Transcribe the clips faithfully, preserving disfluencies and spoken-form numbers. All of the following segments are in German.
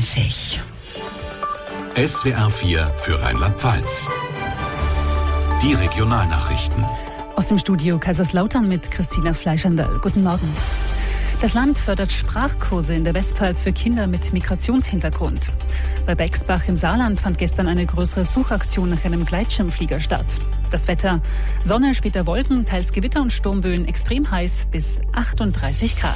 dreißig. S W R vier für Rheinland-Pfalz. Die Regionalnachrichten. Aus dem Studio Kaiserslautern mit Christina Fleischandl. Guten Morgen. Das Land fördert Sprachkurse in der Westpfalz für Kinder mit Migrationshintergrund. Bei Bexbach im Saarland fand gestern eine größere Suchaktion nach einem Gleitschirmflieger statt. Das Wetter: Sonne, später Wolken, teils Gewitter und Sturmböen, extrem heiß bis achtunddreißig Grad.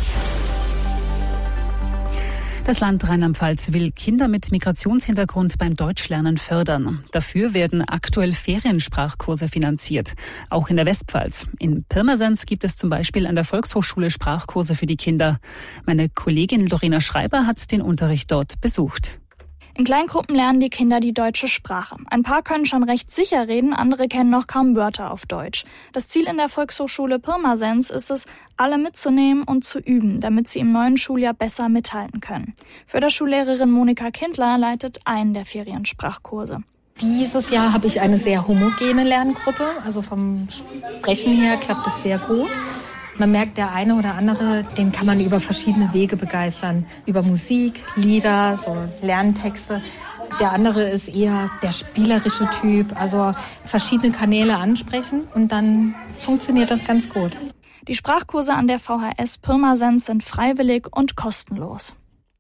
Das Land Rheinland-Pfalz will Kinder mit Migrationshintergrund beim Deutschlernen fördern. Dafür werden aktuell Feriensprachkurse finanziert, auch in der Westpfalz. In Pirmasens gibt es zum Beispiel an der Volkshochschule Sprachkurse für die Kinder. Meine Kollegin Lorena Schreiber hat den Unterricht dort besucht. In Kleingruppen lernen die Kinder die deutsche Sprache. Ein paar können schon recht sicher reden, andere kennen noch kaum Wörter auf Deutsch. Das Ziel in der Volkshochschule Pirmasens ist es, alle mitzunehmen und zu üben, damit sie im neuen Schuljahr besser mithalten können. Förderschullehrerin Monika Kindler leitet einen der Feriensprachkurse. Dieses Jahr habe ich eine sehr homogene Lerngruppe, also vom Sprechen her klappt es sehr gut. Man merkt, der eine oder andere, den kann man über verschiedene Wege begeistern. Über Musik, Lieder, so Lerntexte. Der andere ist eher der spielerische Typ, also verschiedene Kanäle ansprechen und dann funktioniert das ganz gut. Die Sprachkurse an der V H S Pirmasens sind freiwillig und kostenlos.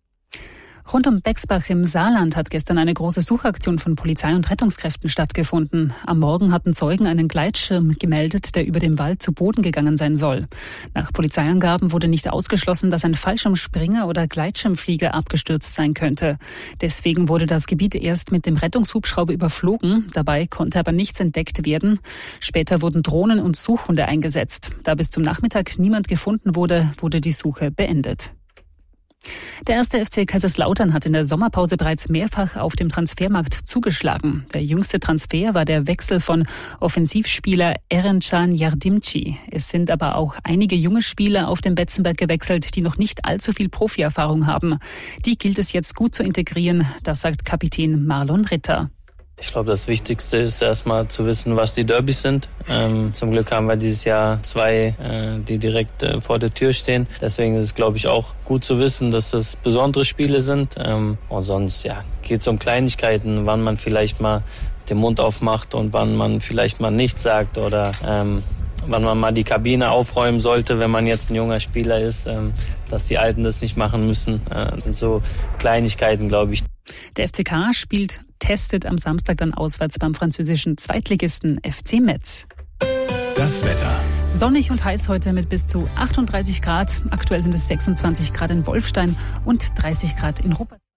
Rund um Bexbach im Saarland hat gestern eine große Suchaktion von Polizei und Rettungskräften stattgefunden. Am Morgen hatten Zeugen einen Gleitschirm gemeldet, der über dem Wald zu Boden gegangen sein soll. Nach Polizeiangaben wurde nicht ausgeschlossen, dass ein Fallschirmspringer oder Gleitschirmflieger abgestürzt sein könnte. Deswegen wurde das Gebiet erst mit dem Rettungshubschrauber überflogen. Dabei konnte aber nichts entdeckt werden. Später wurden Drohnen und Suchhunde eingesetzt. Da bis zum Nachmittag niemand gefunden wurde, wurde die Suche beendet. Der erste F C Kaiserslautern hat in der Sommerpause bereits mehrfach auf dem Transfermarkt zugeschlagen. Der jüngste Transfer war der Wechsel von Offensivspieler Erencan Yardimci. Es sind aber auch einige junge Spieler auf den Betzenberg gewechselt, die noch nicht allzu viel Profi-Erfahrung haben. Die gilt es jetzt gut zu integrieren, das sagt Kapitän Marlon Ritter. Ich glaube, das Wichtigste ist erstmal zu wissen, was die Derbys sind. Ähm, zum Glück haben wir dieses Jahr zwei, äh, die direkt äh, vor der Tür stehen. Deswegen ist es, glaube ich, auch gut zu wissen, dass das besondere Spiele sind. Ähm, und sonst ja, geht es um Kleinigkeiten, wann man vielleicht mal den Mund aufmacht und wann man vielleicht mal nichts sagt oder ähm, wann man mal die Kabine aufräumen sollte, wenn man jetzt ein junger Spieler ist, ähm, dass die Alten das nicht machen müssen. Äh, das sind so Kleinigkeiten, glaube ich. Der F C K spielt, testet am Samstag dann auswärts beim französischen Zweitligisten F C Metz. Das Wetter. Sonnig und heiß heute mit bis zu achtunddreißig Grad. Aktuell sind es sechsundzwanzig Grad in Wolfstein und dreißig Grad in Ruppert.